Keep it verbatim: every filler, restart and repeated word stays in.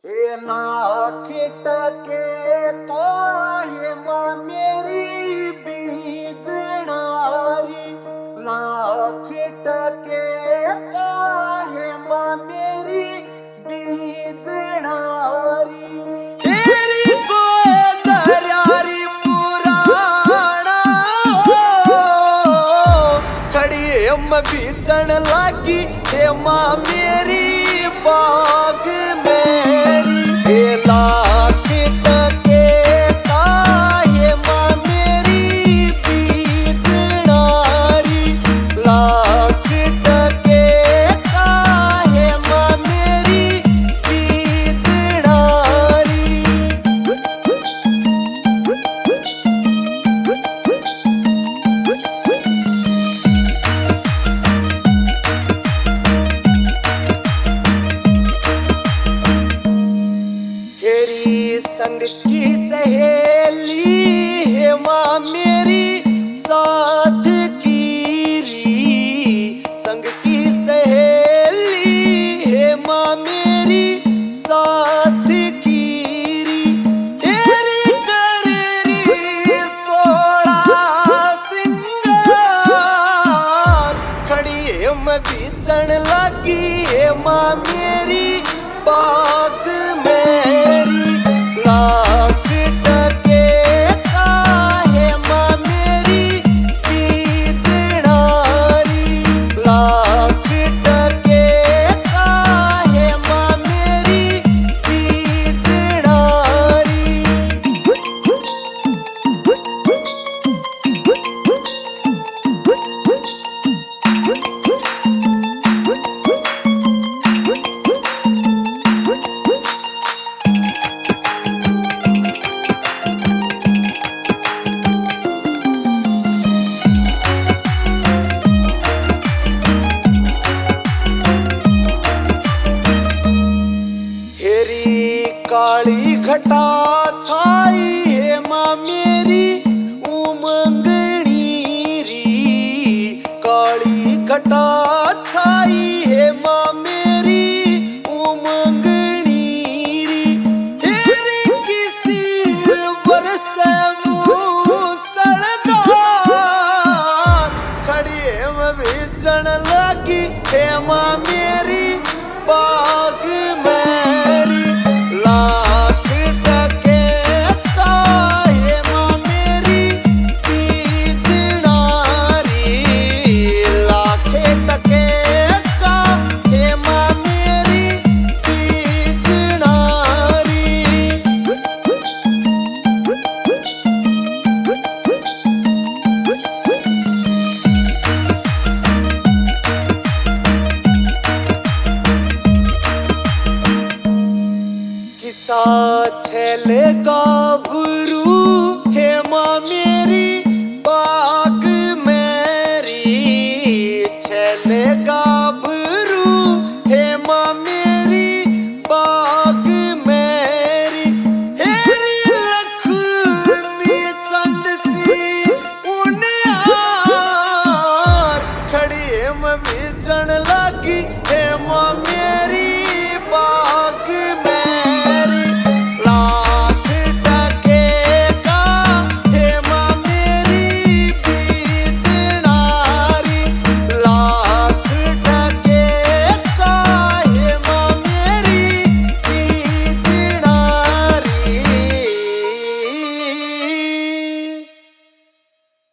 हे नाख टके काहे मां मेरी बीजनारी, नाख टके काहे मां मेरी बीजनारी। तेरी को दरियारी पुराना खड़ी हम बीजन लागी, हे मां मेरी बाग मेरी। हे लाख टके काहे मां मेरी बीजनारी, लाख टके काहे मां मेरी बीजनारी। संग की सहेली है मां मेरी साथ कीरी, संग की सहेली है मां मेरी साथ कीरी। तेरी करेरी सोला सिंगार खड़ी है मैं बीचन लगी, है मां मेरी बाग मेरी। लाख टके काहे मां मेरी बीजनारी, लाख टके काहे मां मेरी बीजनारी। काली घटा छाई है मां मेरी उमंगनी री, काली घटा छाई है मां मेरी उमंगनी री। तेरी किसी बरस मूसलधार खड़ी है मैं बेचन लगी, है मां मेरी बाग मेरी। लाख टके काहे मां मेरी बीजनारी, लाख टके काहे मां मेरी बीजनारी। किसा छेले गाभरू